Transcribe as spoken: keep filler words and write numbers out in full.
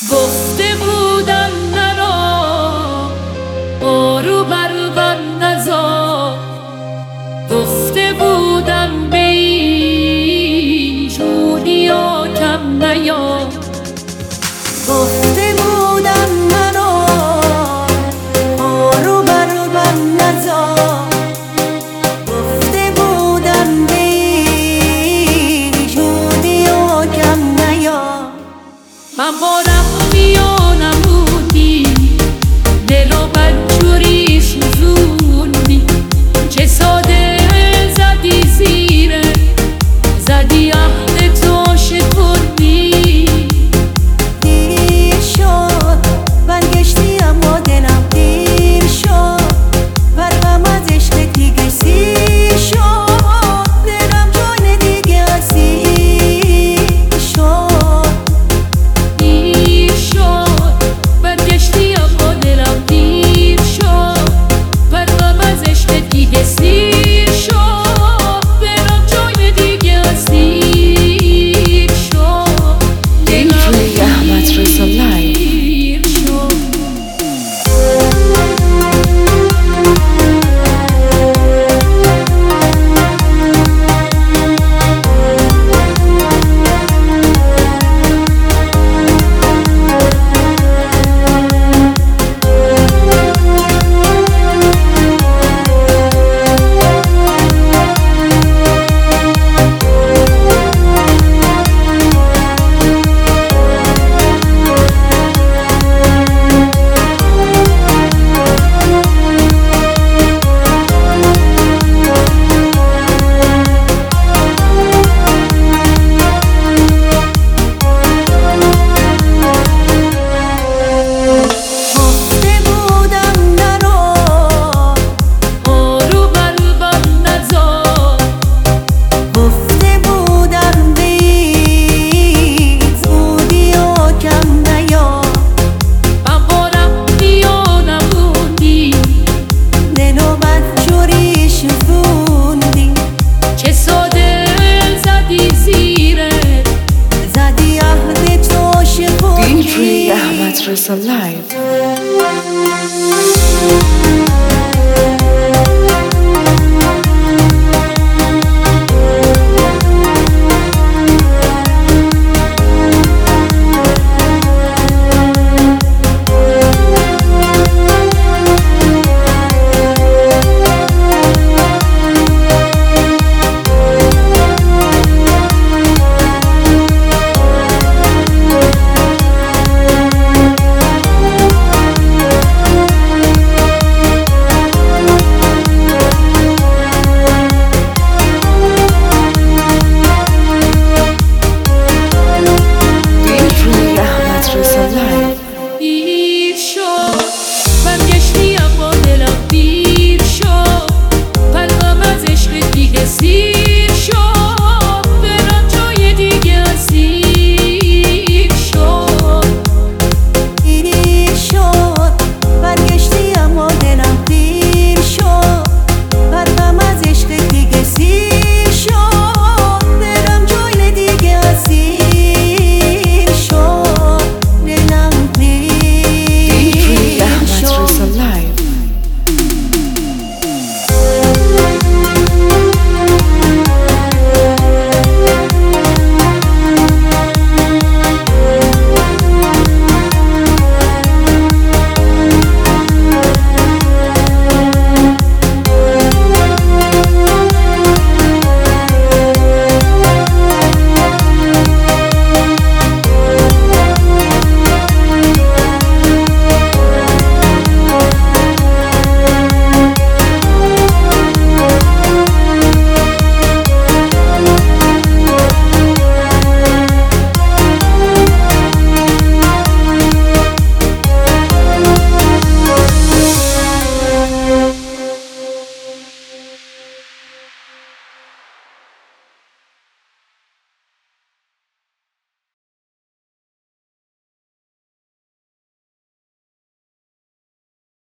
گفته بودم نرا آرو بر نزار، گفته بودم به ایشونیا کم نیا، گفته بودم منو آرو بر نزار، گفته بودم به ایشونیا کم نیا. من بارم میانم بودی دل و بدجوری سوزوندی، چه ساده زدی زیره زدی عهد تو شکردی. دیر شد برگشتی اما دلم دیر شد، برقم از عشق دیگه سیر شد، دلم جان دیگه اسیر شد. دیر شد برگشتی اما دلم دیر شد، برقم از عشق دیگه سیر شد، دلم جای دیگه اسیر شد، دلم احمد رضا لایو. دیر شد. Reza Live.